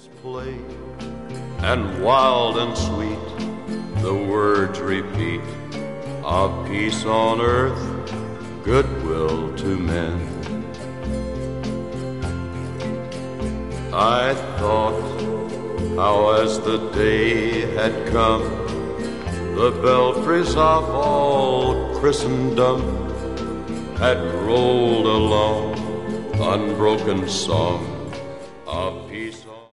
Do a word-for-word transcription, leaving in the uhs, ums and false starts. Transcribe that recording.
Play and wild and sweet the words repeat of peace on earth, goodwill to men. I thought how as the day had come, the belfries of all Christendom had rolled along unbroken song of peace.